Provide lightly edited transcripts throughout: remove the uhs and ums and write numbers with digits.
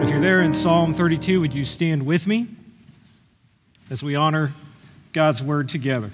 If you're there in Psalm 32, would you stand with me as we honor God's word together?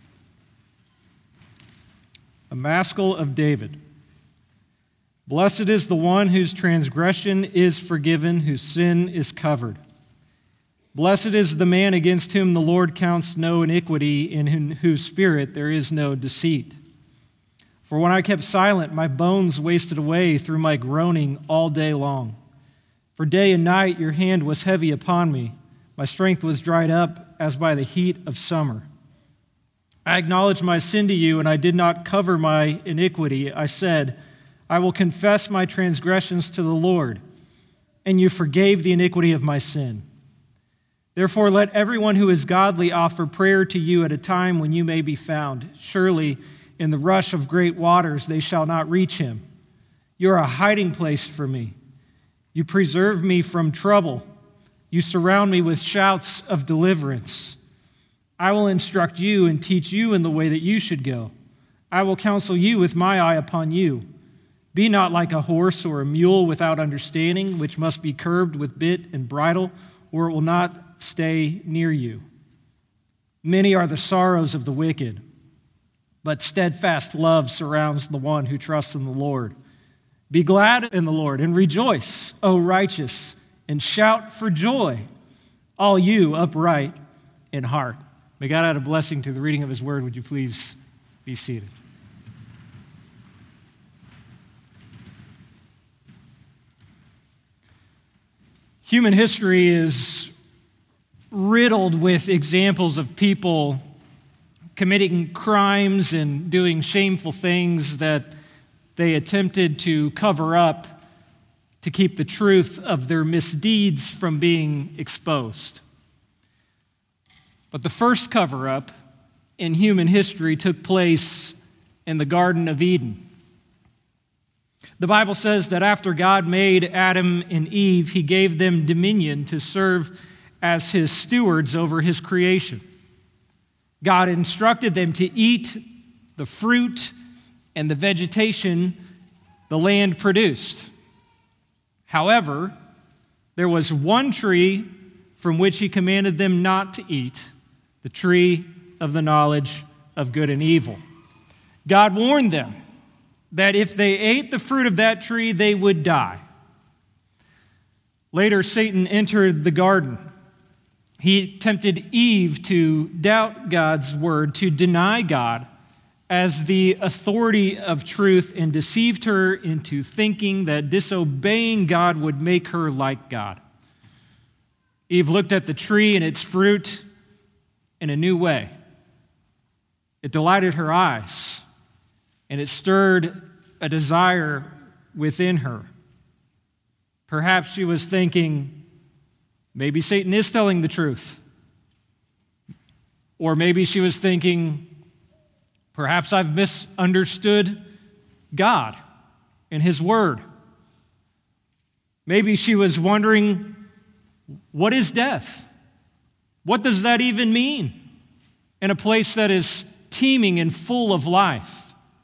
A Maskil of David. Blessed is the one whose transgression is forgiven, whose sin is covered. Blessed is the man against whom the Lord counts no iniquity, in whose spirit there is no deceit. For when I kept silent, my bones wasted away through my groaning all day long. For day and night your hand was heavy upon me. My strength was dried up as by the heat of summer. I acknowledged my sin to you, and I did not cover my iniquity. I said, I will confess my transgressions to the Lord, and you forgave the iniquity of my sin. Therefore, let everyone who is godly offer prayer to you at a time when you may be found. Surely, in the rush of great waters, they shall not reach him. You are a hiding place for me. You preserve me from trouble. You surround me with shouts of deliverance. I will instruct you and teach you in the way that you should go. I will counsel you with my eye upon you. Be not like a horse or a mule without understanding, which must be curbed with bit and bridle, or it will not stay near you. Many are the sorrows of the wicked, but steadfast love surrounds the one who trusts in the Lord. Be glad in the Lord and rejoice, O righteous, and shout for joy, all you upright in heart. May God add a blessing to the reading of his word. Would you please be seated? Human history is riddled with examples of people committing crimes and doing shameful things that they attempted to cover up to keep the truth of their misdeeds from being exposed. But the first cover-up in human history took place in the Garden of Eden. The Bible says that after God made Adam and Eve, he gave them dominion to serve as his stewards over his creation. God instructed them to eat the fruit and the vegetation the land produced. However, there was one tree from which he commanded them not to eat, the tree of the knowledge of good and evil. God warned them that if they ate the fruit of that tree, they would die. Later, Satan entered the garden. He tempted Eve to doubt God's word, to deny God as the authority of truth, and deceived her into thinking that disobeying God would make her like God. Eve looked at the tree and its fruit in a new way. It delighted her eyes, and it stirred a desire within her. Perhaps she was thinking, maybe Satan is telling the truth. Or maybe she was thinking, perhaps I've misunderstood God and his word. Maybe she was wondering, what is death? What does that even mean in a place that is teeming and full of life?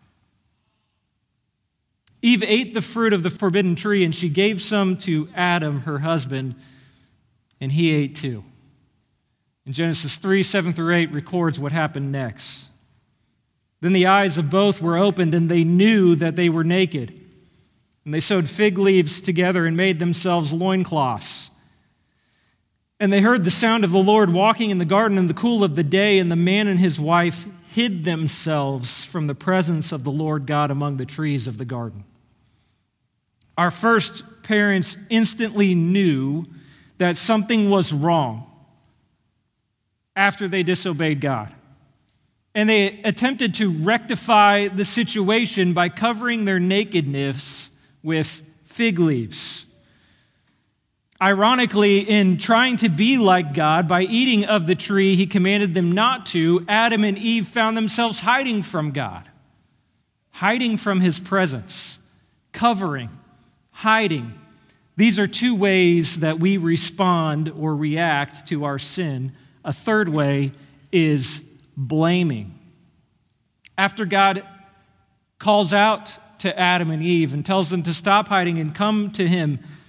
Eve ate the fruit of the forbidden tree, and she gave some to Adam, her husband, and he ate too. In Genesis 3, 7 through 8 records what happened next. Then the eyes of both were opened, and they knew that they were naked. And they sewed fig leaves together and made themselves loincloths. And they heard the sound of the Lord walking in the garden in the cool of the day, and the man and his wife hid themselves from the presence of the Lord God among the trees of the garden. Our first parents instantly knew that something was wrong after they disobeyed God. And they attempted to rectify the situation by covering their nakedness with fig leaves. Ironically, in trying to be like God by eating of the tree he commanded them not to, Adam and Eve found themselves hiding from God, hiding from his presence, covering, hiding. These are two ways that we respond or react to our sin. A third way is blaming. After God calls out to Adam and Eve and tells them to stop hiding and come to him,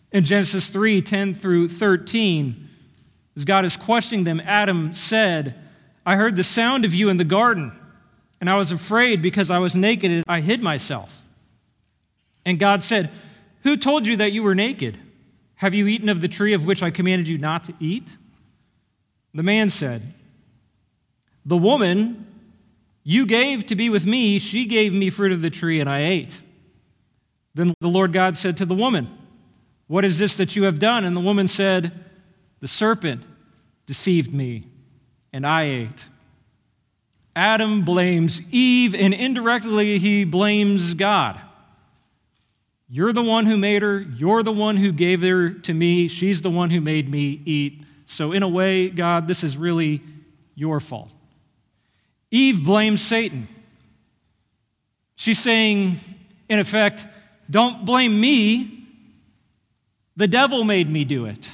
In Genesis 3:10 through 13, as God is questioning them, Adam said, "I heard the sound of you in the garden, and I was afraid because I was naked and I hid myself." And God said, "Who told you that you were naked? Have you eaten of the tree of which I commanded you not to eat?" The man said, "The woman you gave to be with me, she gave me fruit of the tree, and I ate." Then the Lord God said to the woman, "What is this that you have done?" And the woman said, "The serpent deceived me, and I ate." Adam blames Eve, and indirectly he blames God. "You're the one who made her. You're the one who gave her to me. She's the one who made me eat. So in a way, God, this is really your fault." Eve blames Satan. She's saying, in effect, "Don't blame me. The devil made me do it."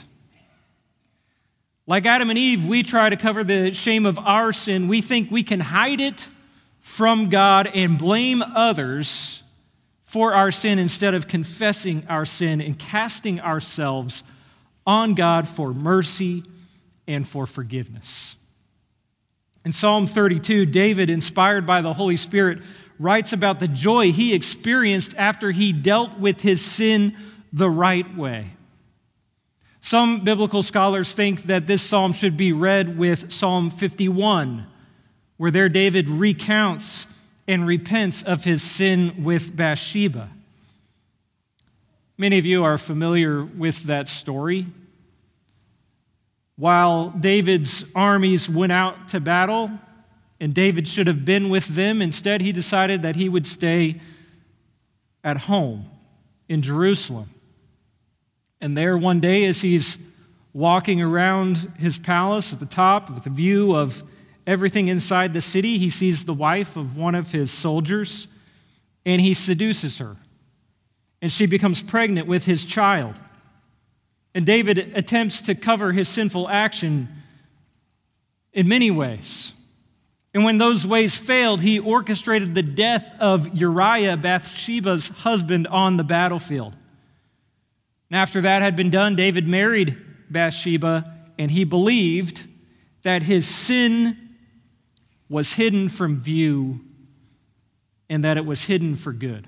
Like Adam and Eve, we try to cover the shame of our sin. We think we can hide it from God and blame others for our sin instead of confessing our sin and casting ourselves on God for mercy and for forgiveness. In Psalm 32, David, inspired by the Holy Spirit, writes about the joy he experienced after he dealt with his sin the right way. Some biblical scholars think that this psalm should be read with Psalm 51, where there David recounts and repents of his sin with Bathsheba. Many of you are familiar with that story. While David's armies went out to battle, and David should have been with them, instead he decided that he would stay at home in Jerusalem. And there one day, as he's walking around his palace at the top with a view of everything inside the city, he sees the wife of one of his soldiers, and he seduces her. And she becomes pregnant with his child. And David attempts to cover his sinful action in many ways. And when those ways failed, he orchestrated the death of Uriah, Bathsheba's husband, on the battlefield. And after that had been done, David married Bathsheba, and he believed that his sin was hidden from view and that it was hidden for good.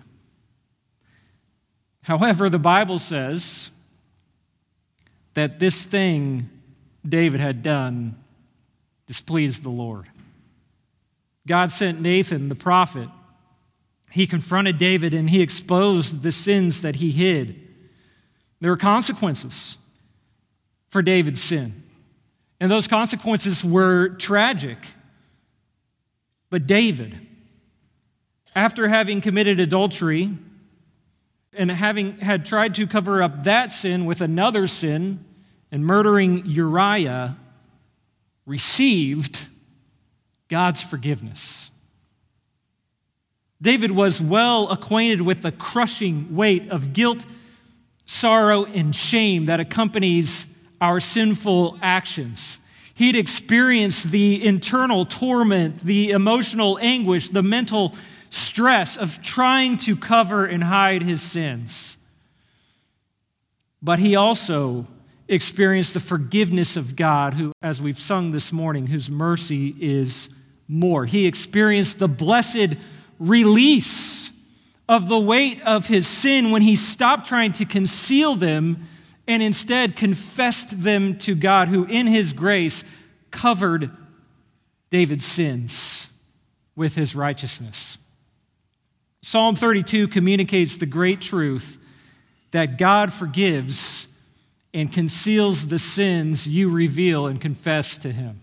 However, the Bible says that this thing David had done displeased the Lord. God sent Nathan, the prophet. He confronted David and he exposed the sins that he hid. There were consequences for David's sin, and those consequences were tragic. But David, after having committed adultery and having had tried to cover up that sin with another sin and murdering Uriah, received God's forgiveness. David was well acquainted with the crushing weight of guilt, sorrow, and shame that accompanies our sinful actions. He'd experienced the internal torment, the emotional anguish, the mental stress of trying to cover and hide his sins. But he also experienced the forgiveness of God, who, as we've sung this morning, whose mercy is more. He experienced the blessed release of the weight of his sin when he stopped trying to conceal them and instead confessed them to God, who in his grace covered David's sins with his righteousness. Psalm 32 communicates the great truth that God forgives and conceals the sins you reveal and confess to him.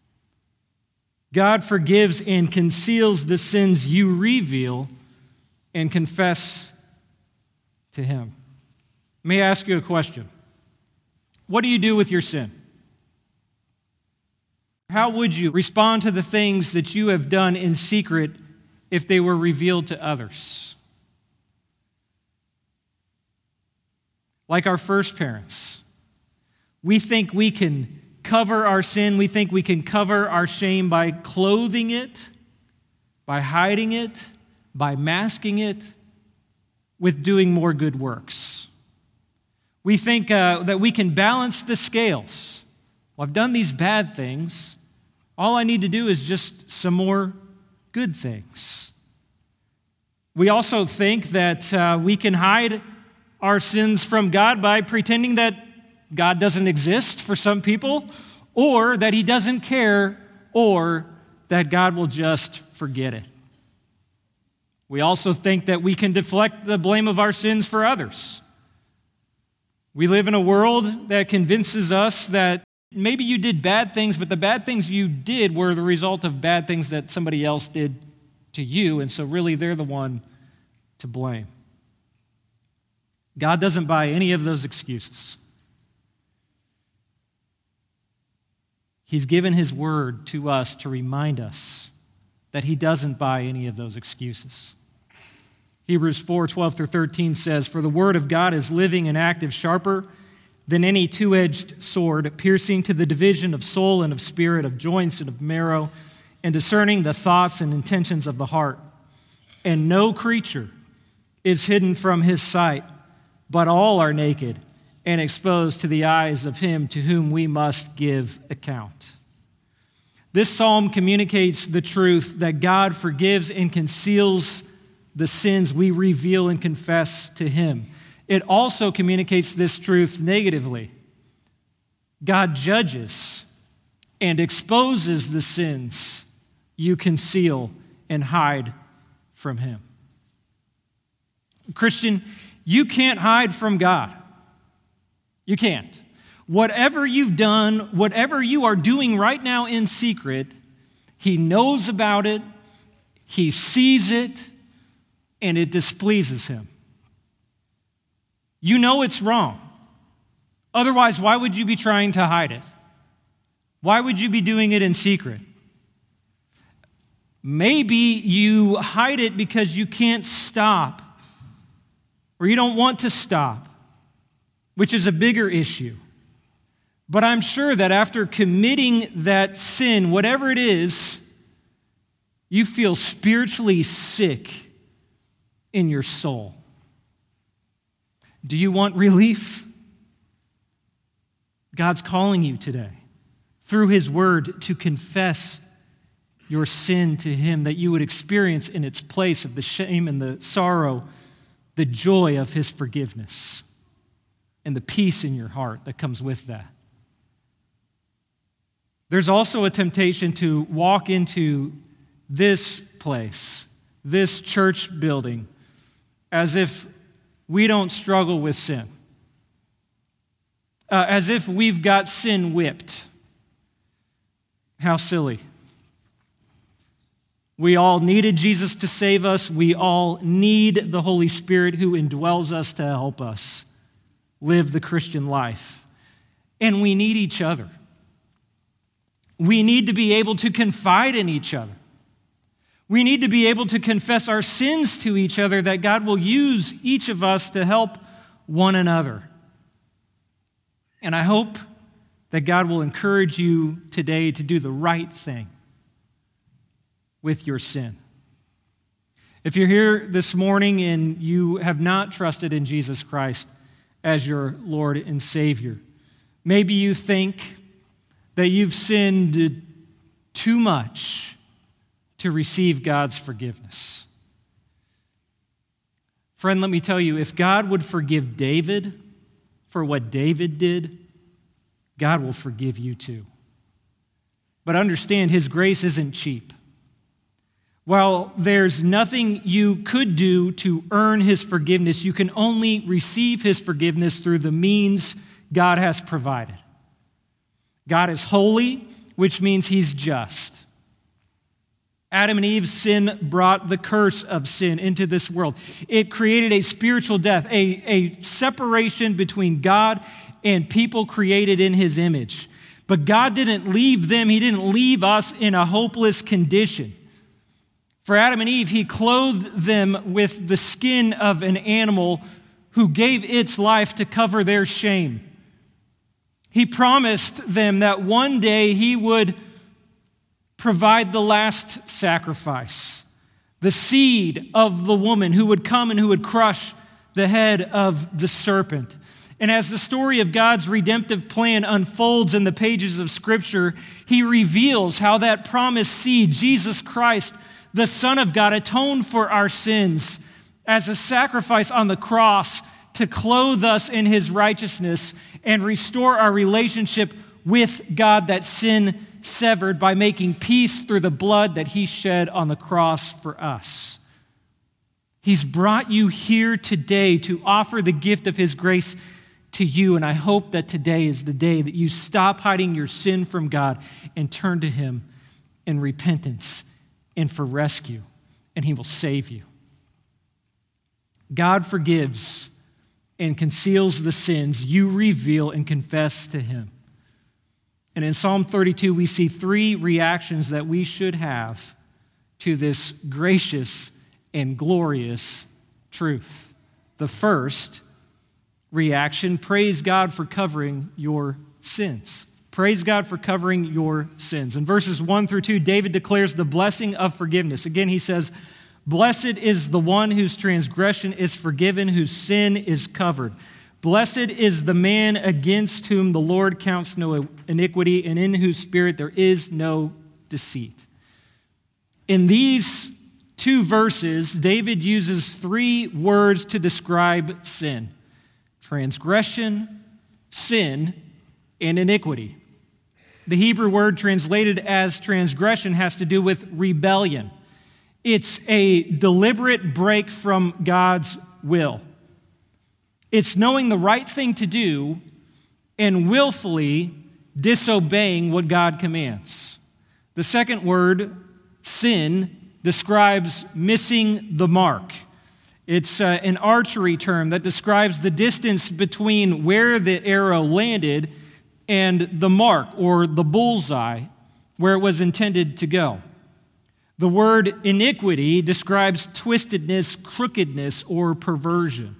God forgives and conceals the sins you reveal and confess to him. May I ask you a question? What do you do with your sin? How would you respond to the things that you have done in secret if they were revealed to others? Like our first parents, we think we can cover our sin, we think we can cover our shame by clothing it, by hiding it, by masking it with doing more good works. We think that we can balance the scales. Well, I've done these bad things. All I need to do is just some more good things. We also think that we can hide our sins from God by pretending that God doesn't exist for some people, or that he doesn't care, or that God will just forget it. We also think that we can deflect the blame of our sins for others. We live in a world that convinces us that maybe you did bad things, but the bad things you did were the result of bad things that somebody else did to you, and so really they're the one to blame. God doesn't buy any of those excuses. He's given his word to us to remind us that he doesn't buy any of those excuses. Hebrews 4:12-13 says, "For the word of God is living and active, sharper than any two-edged sword, piercing to the division of soul and of spirit, of joints and of marrow, and discerning the thoughts and intentions of the heart. And no creature is hidden from his sight, but all are naked and exposed to the eyes of him to whom we must give account." This psalm communicates the truth that God forgives and conceals the sins we reveal and confess to him. It also communicates this truth negatively. God judges and exposes the sins you conceal and hide from him. Christian, you can't hide from God. You can't. Whatever you've done, whatever you are doing right now in secret, he knows about it, he sees it, and it displeases him. You know it's wrong. Otherwise, why would you be trying to hide it? Why would you be doing it in secret? Maybe you hide it because you can't stop, or you don't want to stop, which is a bigger issue. But I'm sure that after committing that sin, whatever it is, you feel spiritually sick in your soul. Do you want relief? God's calling you today through his word to confess your sin to him, that you would experience in its place of the shame and the sorrow, the joy of his forgiveness and the peace in your heart that comes with that. There's also a temptation to walk into this place, this church building, as if we don't struggle with sin, as if we've got sin whipped. How silly. We all needed Jesus to save us. We all need the Holy Spirit who indwells us to help us live the Christian life. And we need each other. We need to be able to confide in each other. We need to be able to confess our sins to each other, that God will use each of us to help one another. And I hope that God will encourage you today to do the right thing with your sin. If you're here this morning and you have not trusted in Jesus Christ as your Lord and Savior, maybe you think that you've sinned too much to receive God's forgiveness. Friend, let me tell you, if God would forgive David for what David did, God will forgive you too. But understand, his grace isn't cheap. While there's nothing you could do to earn his forgiveness, you can only receive his forgiveness through the means God has provided. God is holy, which means he's just. Adam and Eve's sin brought the curse of sin into this world. It created a spiritual death, a separation between God and people created in his image. But God didn't leave them. He didn't leave us in a hopeless condition. For Adam and Eve, he clothed them with the skin of an animal who gave its life to cover their shame. He promised them that one day he would provide the last sacrifice, the seed of the woman who would come and who would crush the head of the serpent. And as the story of God's redemptive plan unfolds in the pages of Scripture, he reveals how that promised seed, Jesus Christ, the Son of God, atoned for our sins as a sacrifice on the cross to clothe us in his righteousness and restore our relationship with God that sin severed by making peace through the blood that he shed on the cross for us. He's brought you here today to offer the gift of his grace to you, and I hope that today is the day that you stop hiding your sin from God and turn to him in repentance and for rescue, and he will save you. God forgives and conceals the sins you reveal and confess to him. And in Psalm 32, we see three reactions that we should have to this gracious and glorious truth. The first reaction, praise God for covering your sins. Praise God for covering your sins. In verses 1 through 2, David declares the blessing of forgiveness. Again, he says, "Blessed is the one whose transgression is forgiven, whose sin is covered. Blessed is the man against whom the Lord counts no iniquity, and in whose spirit there is no deceit." In these two verses, David uses three words to describe sin: transgression, sin, and iniquity. The Hebrew word translated as transgression has to do with rebellion. It's a deliberate break from God's will. It's knowing the right thing to do and willfully disobeying what God commands. The second word, sin, describes missing the mark. It's an archery term that describes the distance between where the arrow landed and the mark, or the bullseye, where it was intended to go. The word iniquity describes twistedness, crookedness, or perversion.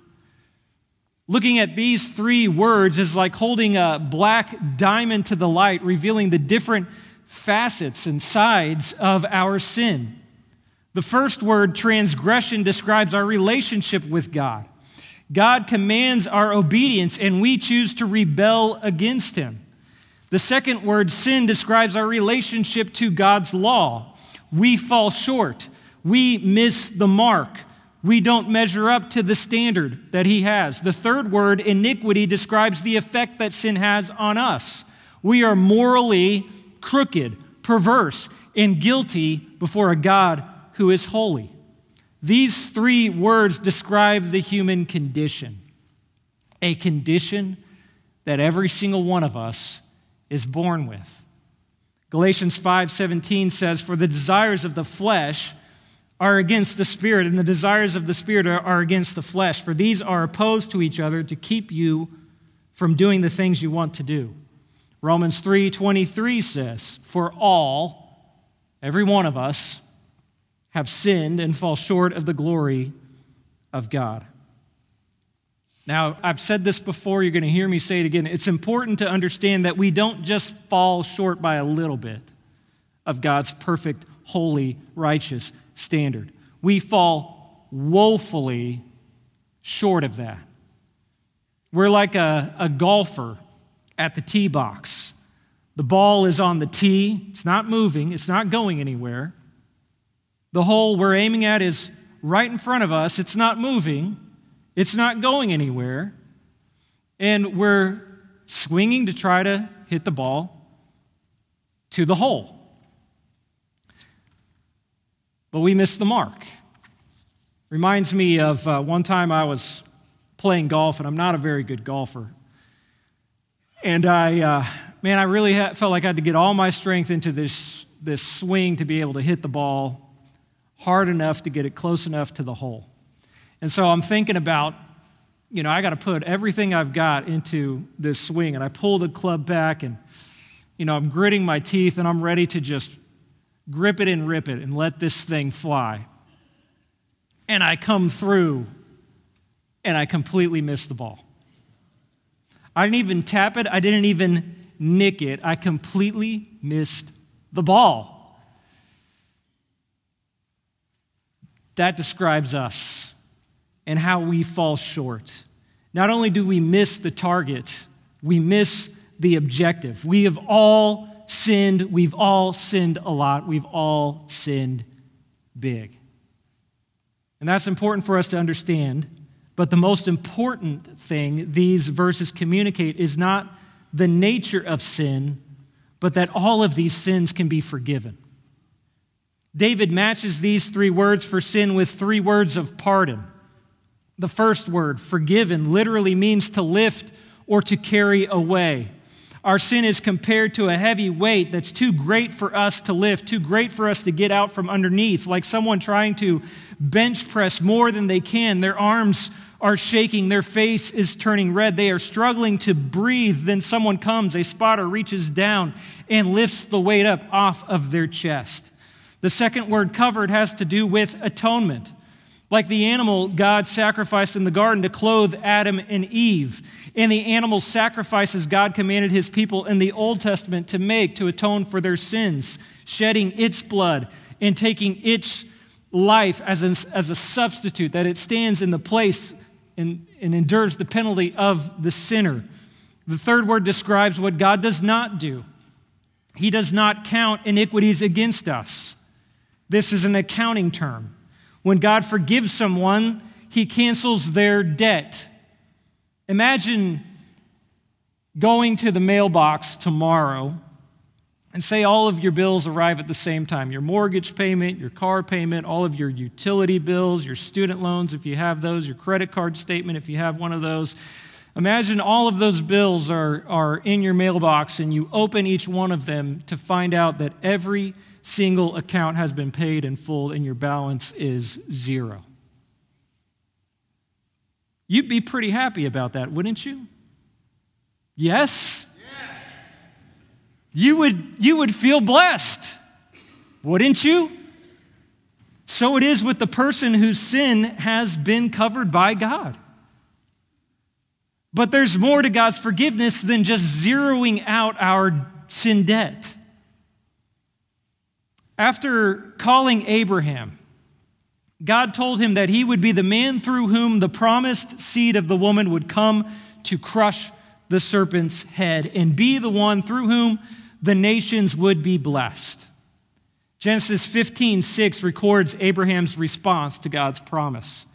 Looking at these three words is like holding a black diamond to the light, revealing the different facets and sides of our sin. The first word, transgression, describes our relationship with God. God commands our obedience, and we choose to rebel against him. The second word, sin, describes our relationship to God's law. We fall short. We miss the mark. We don't measure up to the standard that he has. The third word, iniquity, describes the effect that sin has on us. We are morally crooked, perverse, and guilty before a God who is holy. These three words describe the human condition, a condition that every single one of us is born with. Galatians 5:17 says, "For the desires of the flesh are against the Spirit, and the desires of the Spirit are against the flesh. For these are opposed to each other to keep you from doing the things you want to do." Romans 3:23 says, "For all, every one of us, have sinned and fall short of the glory of God." Now, I've said this before, you're going to hear me say it again. It's important to understand that we don't just fall short by a little bit of God's perfect, holy, righteous standard. We fall woefully short of that. We're like a golfer at the tee box. The ball is on the tee. It's not moving. It's not going anywhere. The hole we're aiming at is right in front of us. It's not moving. It's not going anywhere. And we're swinging to try to hit the ball to the hole. But we missed the mark. Reminds me of one time I was playing golf, and I'm not a very good golfer. And I really felt like I had to get all my strength into this swing to be able to hit the ball hard enough to get it close enough to the hole. And so I'm thinking about, I got to put everything I've got into this swing. And I pull the club back, and, I'm gritting my teeth, and I'm ready to just grip it and rip it and let this thing fly. And I come through, and I completely miss the ball. I didn't even tap it. I didn't even nick it. I completely missed the ball. That describes us and how we fall short. not only do we miss the target, we miss the objective. We have all sinned. We've all sinned a lot. We've all sinned big. And that's important for us to understand. But the most important thing these verses communicate is not the nature of sin, but that all of these sins can be forgiven. David matches these three words for sin with three words of pardon. The first word, forgiven, literally means to lift or to carry away. Our sin is compared to a heavy weight that's too great for us to lift, too great for us to get out from underneath, like someone trying to bench press more than they can. Their arms are shaking, their face is turning red, they are struggling to breathe. Then someone comes, a spotter reaches down and lifts the weight up off of their chest. The second word, covered, has to do with atonement. Like the animal God sacrificed in the garden to clothe Adam and Eve. And the animal sacrifices God commanded his people in the Old Testament to make to atone for their sins, shedding its blood and taking its life as a substitute, that it stands in the place and endures the penalty of the sinner. The third word describes what God does not do. He does not count iniquities against us. This is an accounting term. When God forgives someone, he cancels their debt. Imagine going to the mailbox tomorrow and say all of your bills arrive at the same time. Your mortgage payment, your car payment, all of your utility bills, your student loans if you have those, your credit card statement if you have one of those. Imagine all of those bills are in your mailbox and you open each one of them to find out that every single account has been paid in full and your balance is zero. You'd be pretty happy about that, wouldn't you? Yes? You would feel blessed, wouldn't you? So it is with the person whose sin has been covered by God. But there's more to God's forgiveness than just zeroing out our sin debt. After calling Abraham, God told him that he would be the man through whom the promised seed of the woman would come to crush the serpent's head and be the one through whom the nations would be blessed. Genesis 15:6 records Abraham's response to God's promise.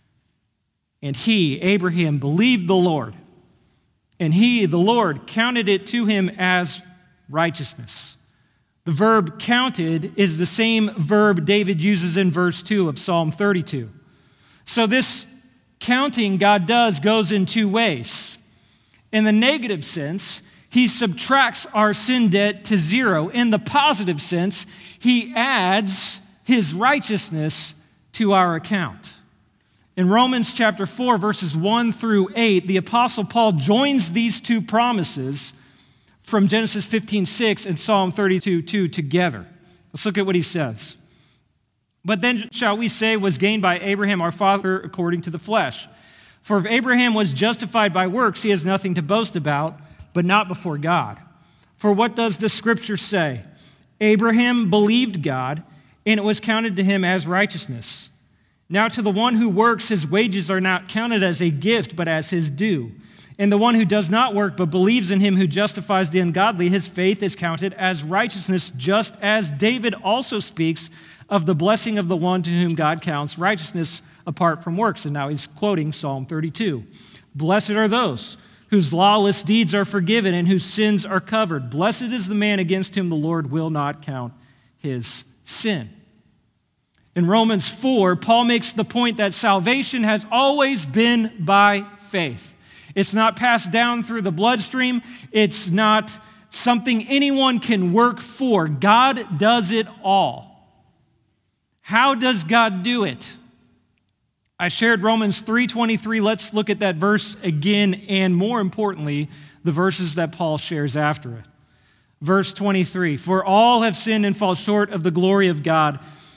And he, Abraham, believed the Lord, and he, the Lord, counted it to him as righteousness. The verb counted is the same verb David uses in verse 2 of Psalm 32. So this counting God does goes in two ways. In the negative sense, he subtracts our sin debt to zero. In the positive sense, he adds his righteousness to our account. In Romans chapter 4, verses 1 through 8, the Apostle Paul joins these two promises from Genesis 15:6 and Psalm 32:2 together. Let's look at what he says. But then shall we say was gained by Abraham our father according to the flesh. For if Abraham was justified by works, he has nothing to boast about, but not before God. For what does the scripture say? Abraham believed God, and it was counted to him as righteousness. Now to the one who works, his wages are not counted as a gift, but as his due. And the one who does not work, but believes in him who justifies the ungodly, his faith is counted as righteousness, just as David also speaks of the blessing of the one to whom God counts righteousness apart from works. And now he's quoting Psalm 32. Blessed are those whose lawless deeds are forgiven and whose sins are covered. Blessed is the man against whom the Lord will not count his sin. In Romans 4, Paul makes the point that salvation has always been by faith. It's not passed down through the bloodstream. It's not something anyone can work for. God does it all. How does God do it? I shared Romans 3:23. Let's look at that verse again, and more importantly, the verses that Paul shares after it. Verse 23, for all have sinned and fall short of the glory of God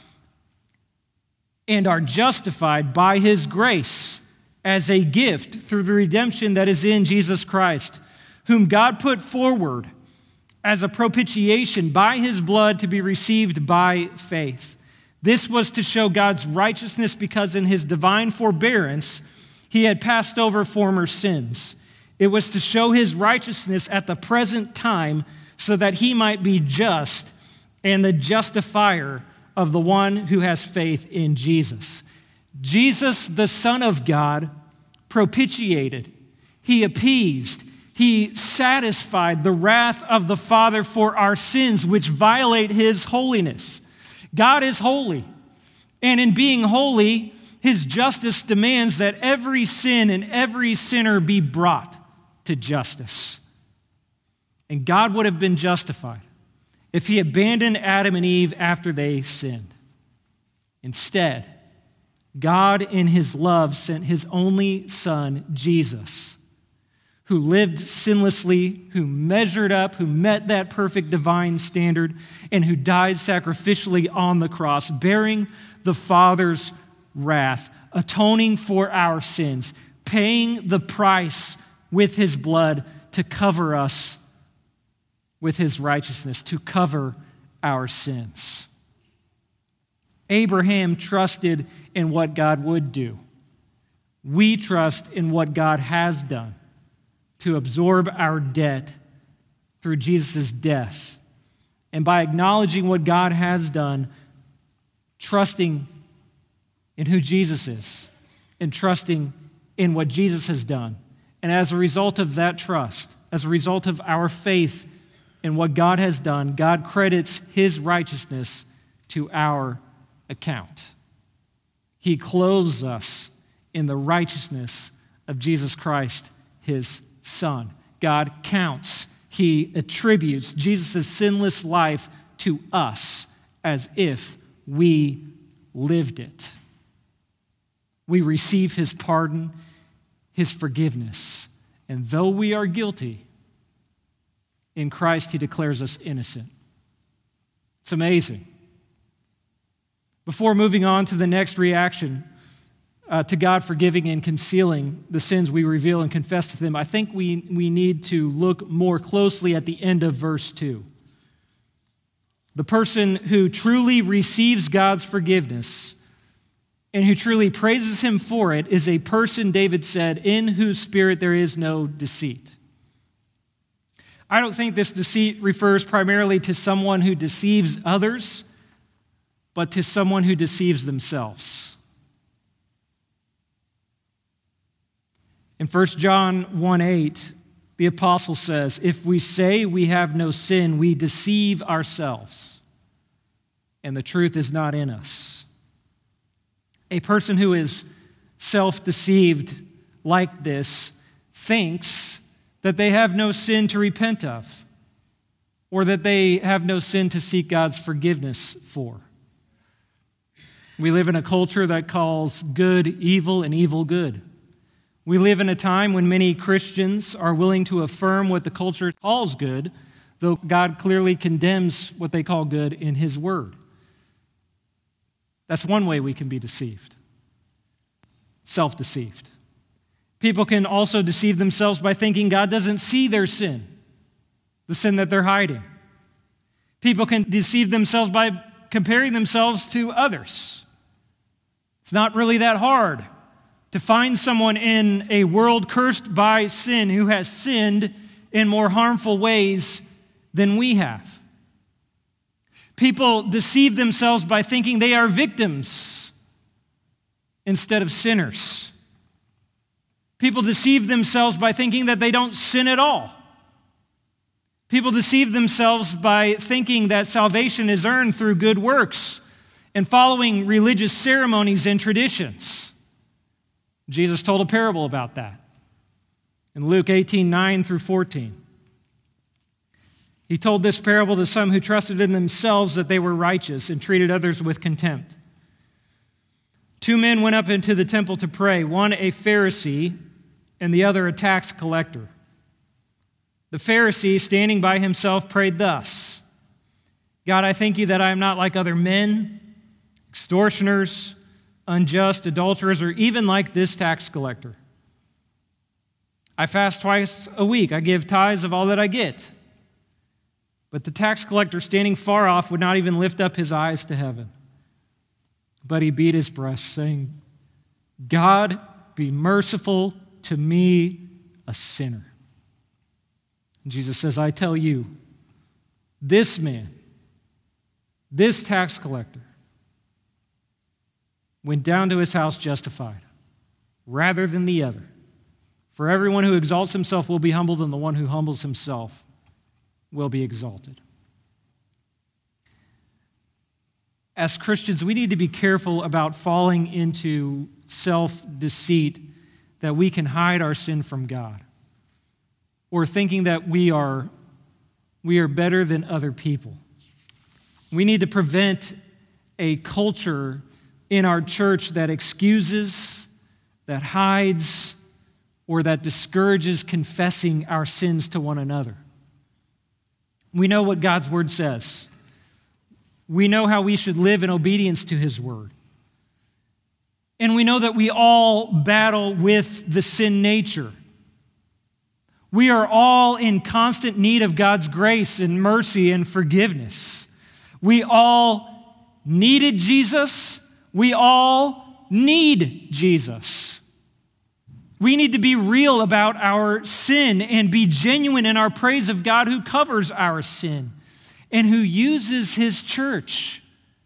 and are justified by his grace as a gift through the redemption that is in Jesus Christ, whom God put forward as a propitiation by his blood to be received by faith. This was to show God's righteousness because in his divine forbearance, He had passed over former sins. It was to show his righteousness at the present time so that he might be just and the justifier of the one who has faith in Jesus. Jesus, the Son of God, propitiated. He appeased. He satisfied the wrath of the Father for our sins, which violate his holiness. God is holy, and in being holy, his justice demands that every sin and every sinner be brought to justice. And God would have been justified if he abandoned Adam and Eve after they sinned. Instead, God in his love sent his only Son, Jesus, who lived sinlessly, who measured up, who met that perfect divine standard, and who died sacrificially on the cross, bearing the Father's wrath, atoning for our sins, paying the price with his blood to cover us with his righteousness, to cover our sins. Abraham trusted in what God would do. We trust in what God has done to absorb our debt through Jesus' death. And by acknowledging what God has done, trusting in who Jesus is, and trusting in what Jesus has done. And as a result of that trust, as a result of our faith in what God has done, God credits his righteousness to our account. He clothes us in the righteousness of Jesus Christ, his Son. God counts, he attributes Jesus' sinless life to us as if we lived it. We receive his pardon, his forgiveness, and though we are guilty, in Christ he declares us innocent. It's amazing. Before moving on to the next reaction to God forgiving and concealing the sins we reveal and confess to him, I think we need to look more closely at the end of verse 2. The person who truly receives God's forgiveness and who truly praises him for it is a person, David said, in whose spirit there is no deceit. I don't think this deceit refers primarily to someone who deceives others, but to someone who deceives themselves. In 1 John 1:8, the apostle says, "If we say we have no sin, we deceive ourselves, and the truth is not in us." A person who is self-deceived like this thinks that they have no sin to repent of, or that they have no sin to seek God's forgiveness for. We live in a culture that calls good evil and evil good. We live in a time when many Christians are willing to affirm what the culture calls good, though God clearly condemns what they call good in his word. That's one way we can be deceived. Self-deceived. People can also deceive themselves by thinking God doesn't see their sin, the sin that they're hiding. People can deceive themselves by comparing themselves to others. It's not really that hard to find someone in a world cursed by sin who has sinned in more harmful ways than we have. People deceive themselves by thinking they are victims instead of sinners. People deceive themselves by thinking that they don't sin at all. People deceive themselves by thinking that salvation is earned through good works and following religious ceremonies and traditions. Jesus told a parable about that in Luke 18:9 through 14. He told this parable to some who trusted in themselves that they were righteous and treated others with contempt. 2 men went up into the temple to pray, one a Pharisee and the other a tax collector. The Pharisee, standing by himself, prayed thus: "God, I thank you that I am not like other men, extortioners, unjust, adulterers, or even like this tax collector. I fast twice a week. I give tithes of all that I get." But the tax collector, standing far off, would not even lift up his eyes to heaven. But he beat his breast, saying, "God, be merciful to me, a sinner. And Jesus says, I tell you, this man, this tax collector, went down to his house justified, rather than the other. For everyone who exalts himself will be humbled, and the one who humbles himself will be exalted. As Christians, we need to be careful about falling into self-deceit that we can hide our sin from God, or thinking that we are better than other people. We need to prevent a culture in our church that excuses, that hides, or that discourages confessing our sins to one another. We know what God's word says. We know how we should live in obedience to his word. And we know that we all battle with the sin nature. We are all in constant need of God's grace and mercy and forgiveness. We all needed Jesus. We all need Jesus. We need to be real about our sin and be genuine in our praise of God who covers our sin and who uses his church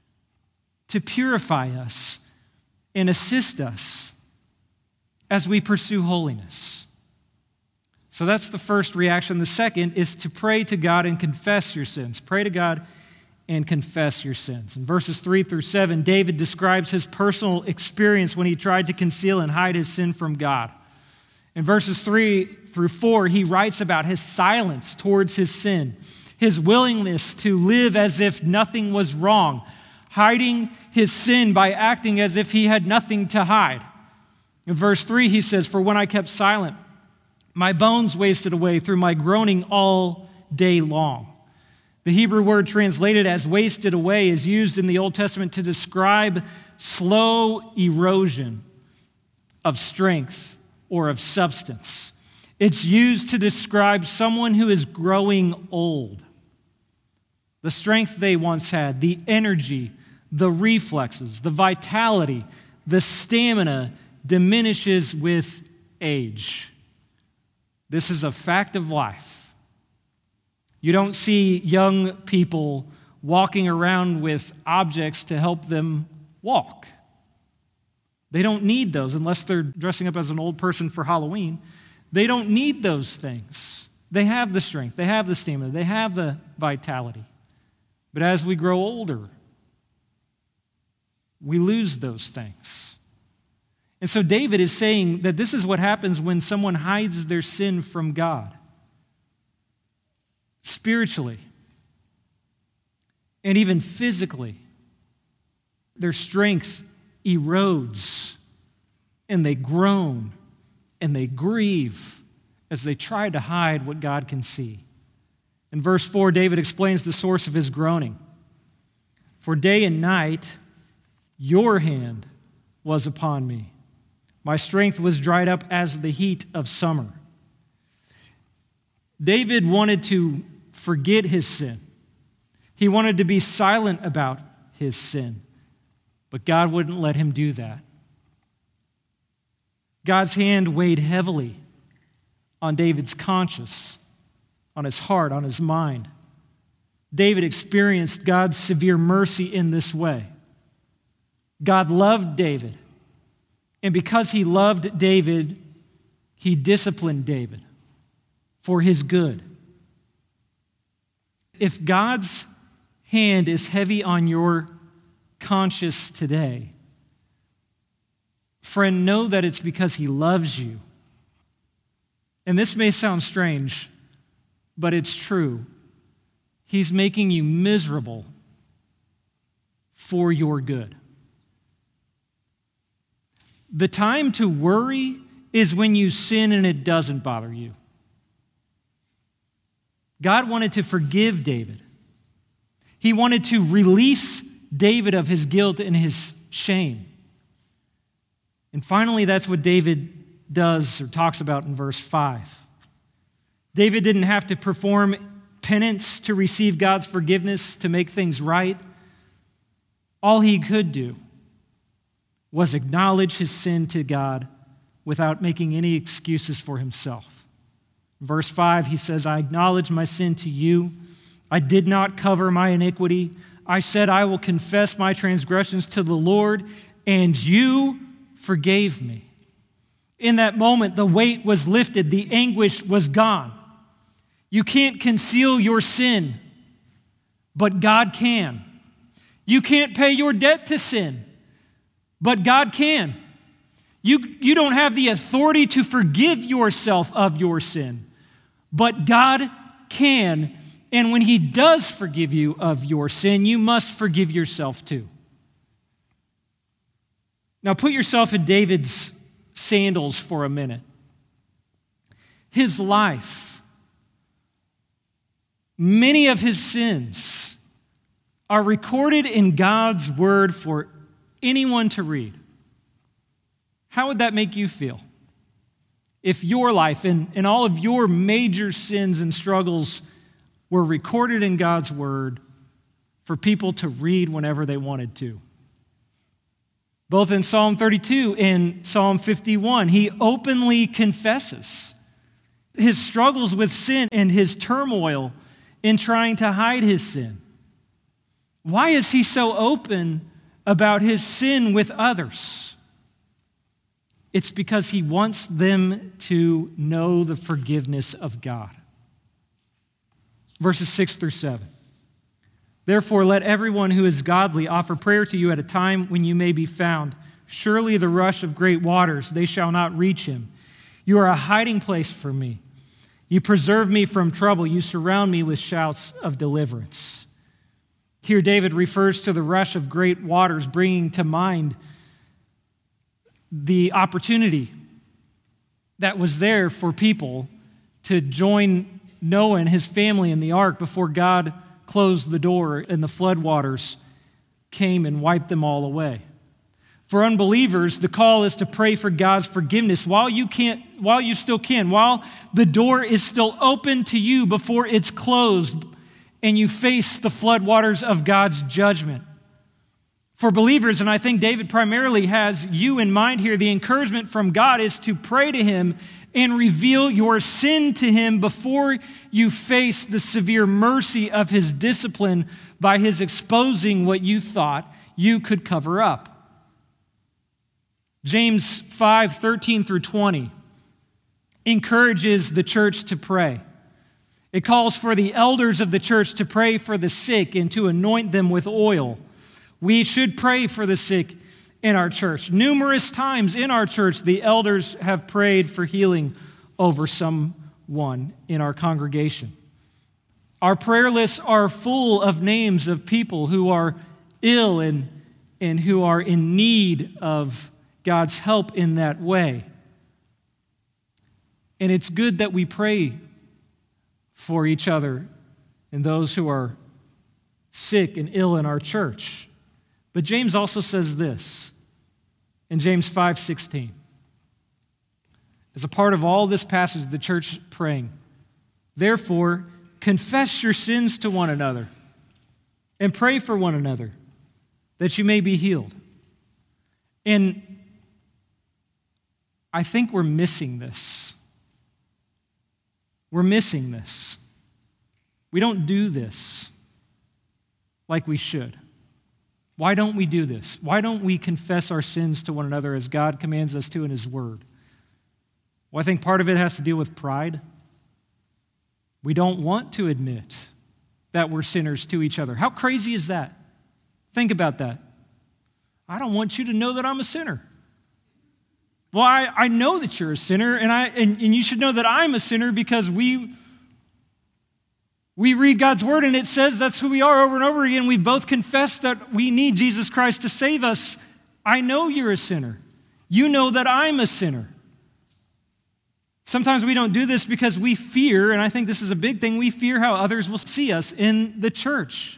to purify us and assist us as we pursue holiness. So that's the first reaction. The second is to pray to God and confess your sins. Pray to God and confess your sins. In verses 3 through 7, David describes his personal experience when he tried to conceal and hide his sin from God. In verses 3 through 4, he writes about his silence towards his sin, his willingness to live as if nothing was wrong, hiding his sin by acting as if he had nothing to hide. In verse 3, he says, "For when I kept silent, my bones wasted away through my groaning all day long." The Hebrew word translated as wasted away is used in the Old Testament to describe slow erosion of strength or of substance. It's used to describe someone who is growing old. The strength they once had, the energy, the reflexes, the vitality, the stamina diminishes with age. This is a fact of life. You don't see young people walking around with objects to help them walk. They don't need those unless they're dressing up as an old person for Halloween. They don't need those things. They have the strength, they have the stamina, they have the vitality. But as we grow older, we lose those things. And so David is saying that this is what happens when someone hides their sin from God. Spiritually, and even physically, their strength erodes, and they groan, and they grieve as they try to hide what God can see. In verse 4, David explains the source of his groaning. "For day and night, your hand was upon me. My strength was dried up as the heat of summer." David wanted to forget his sin. He wanted to be silent about his sin, but God wouldn't let him do that. God's hand weighed heavily on David's conscience, on his heart, on his mind. David experienced God's severe mercy in this way. God loved David, and because he loved David, he disciplined David for his good. If God's hand is heavy on your conscience today, friend, know that it's because he loves you. And this may sound strange, but it's true. He's making you miserable for your good. The time to worry is when you sin and it doesn't bother you. God wanted to forgive David. He wanted to release David of his guilt and his shame. And finally, that's what David does or talks about in verse 5. David didn't have to perform penance to receive God's forgiveness, to make things right. All he could do was acknowledge his sin to God without making any excuses for himself. Verse 5, he says, I acknowledge my sin to you. I did not cover my iniquity. I said, I will confess my transgressions to the Lord, and you forgave me. In that moment, the weight was lifted, the anguish was gone. You can't conceal your sin, but God can. You can't pay your debt to sin, but God can. You don't have the authority to forgive yourself of your sin, but God can. And when he does forgive you of your sin, you must forgive yourself too. Now put yourself in David's sandals for a minute. His life, many of his sins are recorded in God's word for anyone to read. How would that make you feel? If your life and all of your major sins and struggles were recorded in God's word for people to read whenever they wanted to. Both in Psalm 32 and Psalm 51, he openly confesses his struggles with sin and his turmoil in trying to hide his sin. Why is he so open about his sin with others? It's because he wants them to know the forgiveness of God. Verses 6 through 7. Therefore, let everyone who is godly offer prayer to you at a time when you may be found. Surely the rush of great waters, they shall not reach him. You are a hiding place for me. You preserve me from trouble. You surround me with shouts of deliverance. Here, David refers to the rush of great waters, bringing to mind the opportunity that was there for people to join Noah and his family in the ark before God closed the door and the floodwaters came and wiped them all away. For unbelievers, the call is to pray for God's forgiveness while you still can, while the door is still open to you before it's closed and you face the floodwaters of God's judgment. For believers, and I think David primarily has you in mind here, the encouragement from God is to pray to him and reveal your sin to him before you face the severe mercy of his discipline by his exposing what you thought you could cover up. James 5:13 through 20 encourages the church to pray. It calls for the elders of the church to pray for the sick and to anoint them with oil. We should pray for the sick in our church. Numerous times in our church, the elders have prayed for healing over someone in our congregation. Our prayer lists are full of names of people who are ill and who are in need of God's help in that way. And it's good that we pray for each other and those who are sick and ill in our church. But James also says this in James 5:16. As a part of all this passage, the church praying, therefore, confess your sins to one another and pray for one another that you may be healed. And I think we're missing this. We're missing this. We don't do this like we should. Why don't we do this? Why don't we confess our sins to one another as God commands us to in his word? Well, I think part of it has to do with pride. We don't want to admit that we're sinners to each other. How crazy is that? Think about that. I don't want you to know that I'm a sinner. Well, I know that you're a sinner, and you should know that I'm a sinner because we read God's word and it says that's who we are over and over again. We've both confessed that we need Jesus Christ to save us. I know you're a sinner. You know that I'm a sinner. Sometimes we don't do this because we fear, and I think this is a big thing, we fear how others will see us in the church.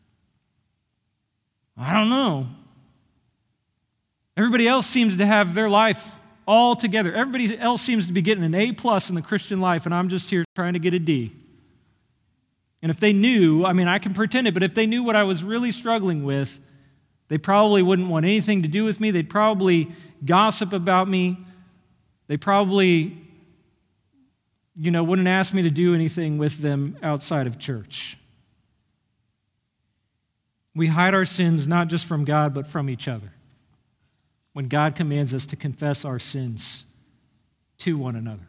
I don't know. Everybody else seems to have their life all together. Everybody else seems to be getting an A+ in the Christian life, and I'm just here trying to get a D. And if they knew, I can pretend it, but if they knew what I was really struggling with, they probably wouldn't want anything to do with me. They'd probably gossip about me. They probably, wouldn't ask me to do anything with them outside of church. We hide our sins not just from God, but from each other, when God commands us to confess our sins to one another.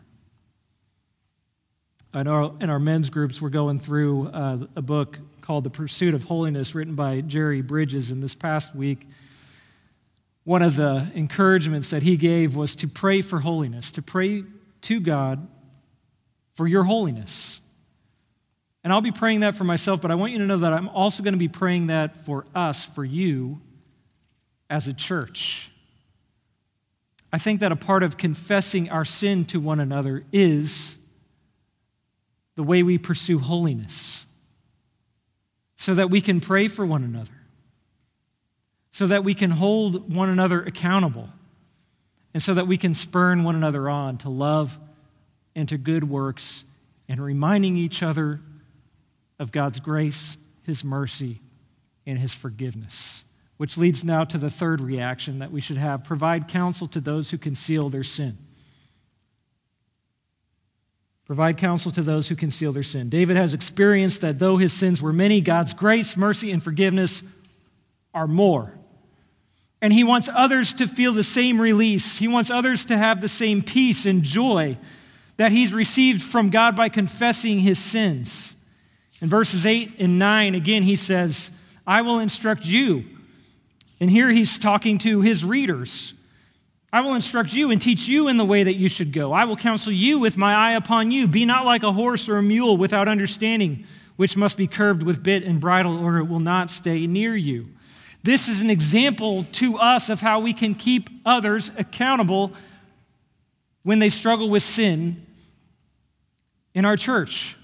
In our men's groups, we're going through a book called The Pursuit of Holiness, written by Jerry Bridges. And this past week, one of the encouragements that he gave was to pray for holiness, to pray to God for your holiness. And I'll be praying that for myself, but I want you to know that I'm also going to be praying that for us, for you, as a church. I think that a part of confessing our sin to one another is the way we pursue holiness, so that we can pray for one another, so that we can hold one another accountable, and so that we can spur one another on to love and to good works, and reminding each other of God's grace, His mercy, and His forgiveness. Which leads now to the third reaction that we should have: provide counsel to those who conceal their sin. Provide counsel to those who conceal their sin. David has experienced that though his sins were many, God's grace, mercy, and forgiveness are more. And he wants others to feel the same release. He wants others to have the same peace and joy that he's received from God by confessing his sins. In verses 8 and 9, again, he says, I will instruct you. And here he's talking to his readers. I will instruct you and teach you in the way that you should go. I will counsel you with my eye upon you. Be not like a horse or a mule without understanding, which must be curbed with bit and bridle, or it will not stay near you. This is an example to us of how we can keep others accountable when they struggle with sin in our church.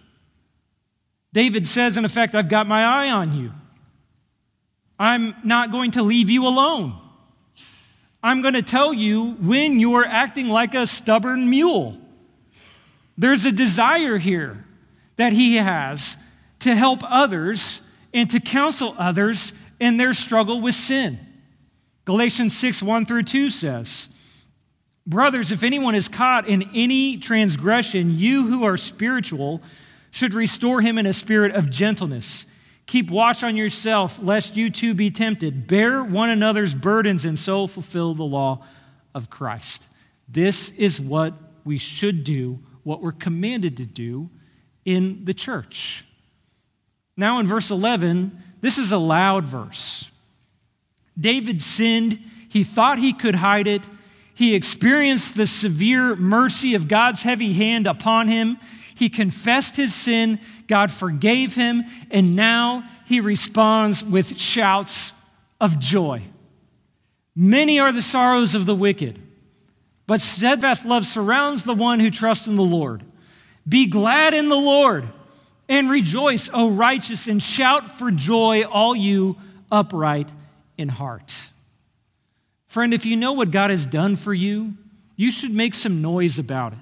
David says, in effect, I've got my eye on you. I'm not going to leave you alone. I'm going to tell you when you are acting like a stubborn mule. There's a desire here that he has to help others and to counsel others in their struggle with sin. Galatians 6:1-2 says, brothers, if anyone is caught in any transgression, you who are spiritual should restore him in a spirit of gentleness. Keep watch on yourself, lest you too be tempted. Bear one another's burdens and so fulfill the law of Christ. This is what we should do, what we're commanded to do in the church. Now in verse 11, this is a loud verse. David sinned. He thought he could hide it. He experienced the severe mercy of God's heavy hand upon him. He confessed his sin, God forgave him, and now he responds with shouts of joy. Many are the sorrows of the wicked, but steadfast love surrounds the one who trusts in the Lord. Be glad in the Lord and rejoice, O righteous, and shout for joy, all you upright in heart. Friend, if you know what God has done for you, you should make some noise about it.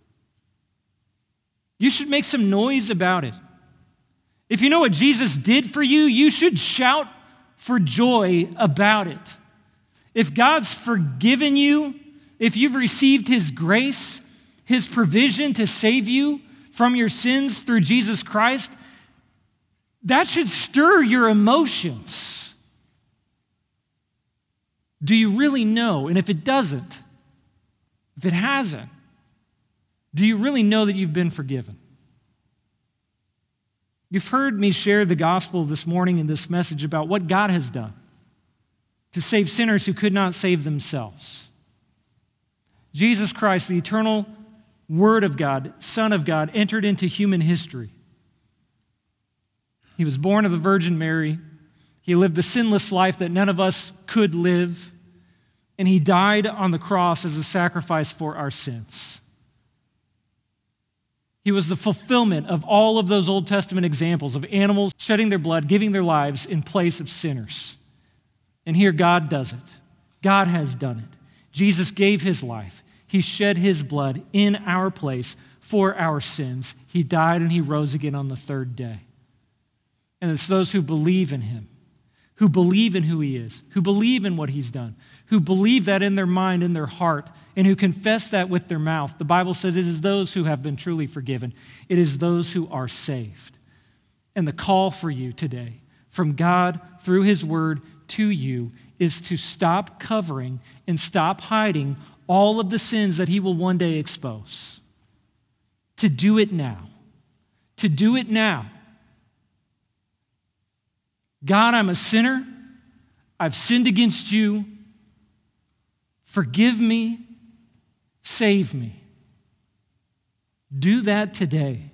You should make some noise about it. If you know what Jesus did for you, you should shout for joy about it. If God's forgiven you, if you've received His grace, His provision to save you from your sins through Jesus Christ, that should stir your emotions. Do you really know? And if it doesn't, if it hasn't, do you really know that you've been forgiven? You've heard me share the gospel this morning in this message about what God has done to save sinners who could not save themselves. Jesus Christ, the eternal Word of God, Son of God, entered into human history. He was born of the Virgin Mary. He lived the sinless life that none of us could live. And He died on the cross as a sacrifice for our sins. He was the fulfillment of all of those Old Testament examples of animals shedding their blood, giving their lives in place of sinners. And here God does it. God has done it. Jesus gave His life. He shed His blood in our place for our sins. He died and He rose again on the third day. And it's those who believe in Him, who believe in who he is, who believe in what he's done, who believe that in their mind, in their heart, and who confess that with their mouth. The Bible says it is those who have been truly forgiven. It is those who are saved. And the call for you today from God through his word to you is to stop covering and stop hiding all of the sins that he will one day expose. To do it now. To do it now. God, I'm a sinner. I've sinned against you. Forgive me. Save me. Do that today.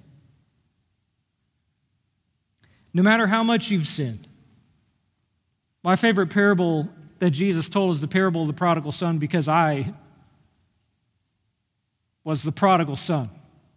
No matter how much you've sinned. My favorite parable that Jesus told is the parable of the prodigal son, because I was the prodigal son.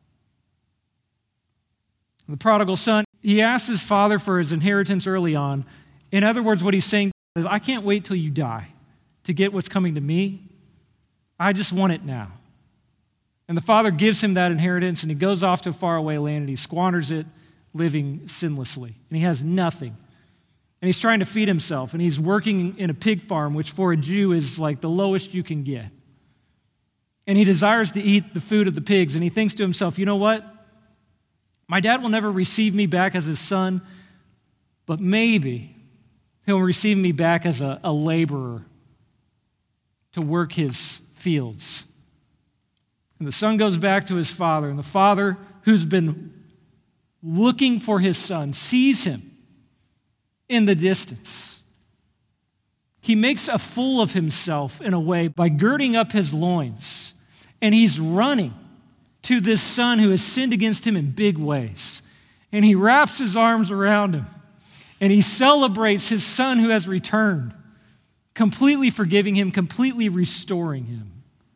The prodigal son, he asked his father for his inheritance early on. In other words, what he's saying is, I can't wait till you die to get what's coming to me. I just want it now. And the father gives him that inheritance, and he goes off to a faraway land, and he squanders it living sinlessly. And he has nothing. And he's trying to feed himself, and he's working in a pig farm, which for a Jew is like the lowest you can get. And he desires to eat the food of the pigs, and he thinks to himself, you know what? My dad will never receive me back as his son, but maybe he'll receive me back as a laborer to work his fields. And the son goes back to his father, and the father, who's been looking for his son, sees him in the distance. He makes a fool of himself in a way by girding up his loins, and he's running to this son who has sinned against him in big ways. And he wraps his arms around him, and he celebrates his son who has returned, completely forgiving him, completely restoring him.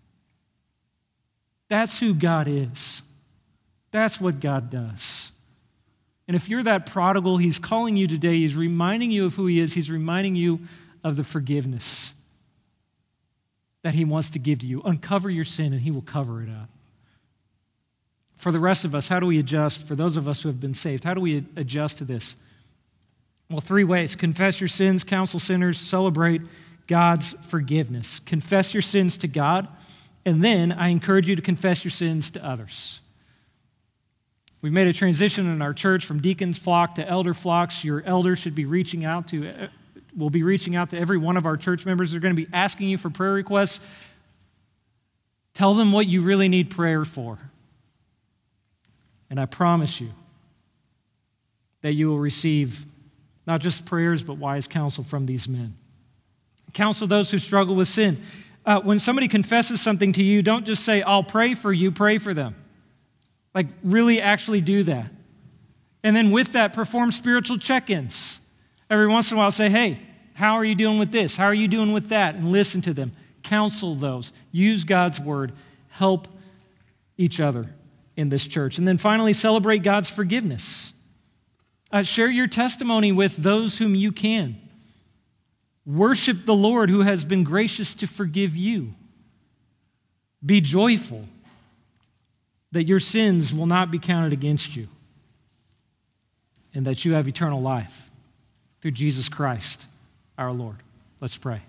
That's who God is. That's what God does. And if you're that prodigal, he's calling you today. He's reminding you of who he is. He's reminding you of the forgiveness that he wants to give to you. Uncover your sin, and he will cover it up. For the rest of us, how do we adjust? For those of us who have been saved, how do we adjust to this? Well, 3 ways. Confess your sins, counsel sinners, celebrate God's forgiveness. Confess your sins to God, and then I encourage you to confess your sins to others. We've made a transition in our church from deacons flock to elder flocks. Your elders should be reaching out to, will be reaching out to every one of our church members. They're going to be asking you for prayer requests. Tell them what you really need prayer for. And I promise you that you will receive not just prayers, but wise counsel from these men. Counsel those who struggle with sin. When somebody confesses something to you, don't just say, I'll pray for you, pray for them. Like, really actually do that. And then with that, perform spiritual check-ins. Every once in a while, say, hey, how are you doing with this? How are you doing with that? And listen to them. Counsel those. Use God's word. Help each other in this church. And then finally, celebrate God's forgiveness. Share your testimony with those whom you can. Worship the Lord who has been gracious to forgive you. Be joyful that your sins will not be counted against you and that you have eternal life through Jesus Christ, our Lord. Let's pray.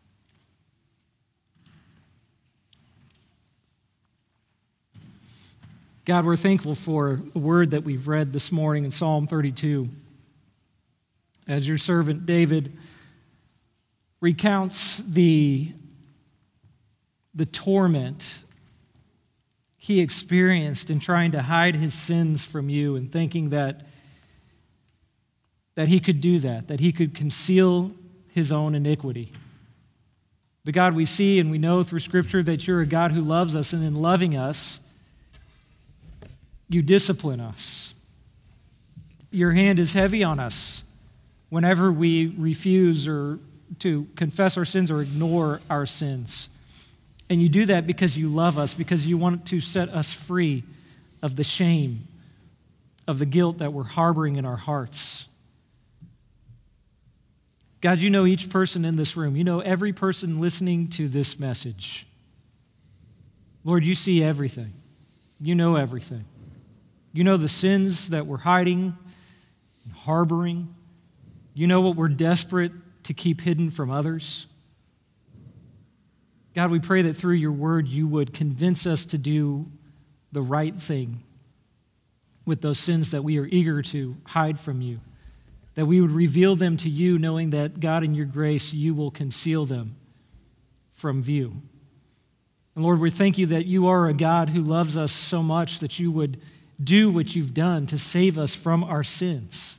God, we're thankful for the word that we've read this morning in Psalm 32. As your servant David recounts the torment he experienced in trying to hide his sins from you and thinking that he could do that he could conceal his own iniquity. But God, we see and we know through Scripture that you're a God who loves us, and in loving us, you discipline us. Your hand is heavy on us whenever we refuse or to confess our sins or ignore our sins. And you do that because you love us, because you want to set us free of the shame, of the guilt that we're harboring in our hearts. God, you know each person in this room. You know every person listening to this message. Lord, you see everything. You know everything. You know the sins that we're hiding and harboring. You know what we're desperate to keep hidden from others. God, we pray that through your word you would convince us to do the right thing with those sins that we are eager to hide from you, that we would reveal them to you, knowing that, God, in your grace, you will conceal them from view. And Lord, we thank you that you are a God who loves us so much that you would do what you've done to save us from our sins.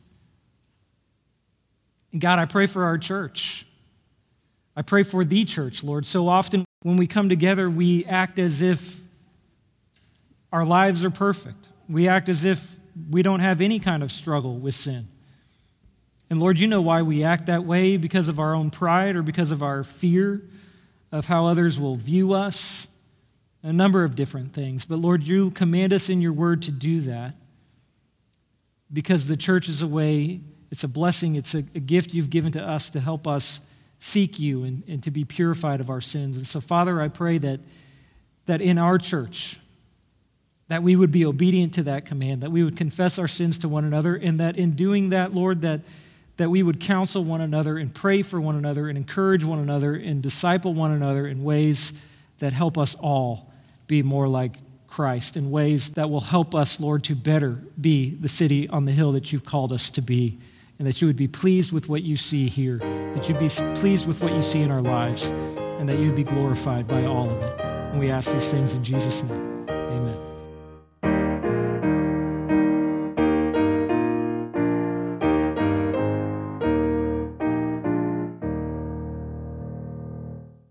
And God, I pray for our church. I pray for the church, Lord. So often when we come together, we act as if our lives are perfect. We act as if we don't have any kind of struggle with sin. And Lord, you know why we act that way, because of our own pride or because of our fear of how others will view us, a number of different things. But Lord, you command us in your word to do that because the church is a way, it's a blessing, it's a gift you've given to us to help us seek you and to be purified of our sins. And so, Father, I pray that in our church, that we would be obedient to that command, that we would confess our sins to one another, and that in doing that, Lord, that we would counsel one another and pray for one another and encourage one another and disciple one another in ways that help us all be more like Christ, in ways that will help us, Lord, to better be the city on the hill that you've called us to be, and that you would be pleased with what you see here, that you'd be pleased with what you see in our lives, and that you'd be glorified by all of it. And we ask these things in Jesus' name.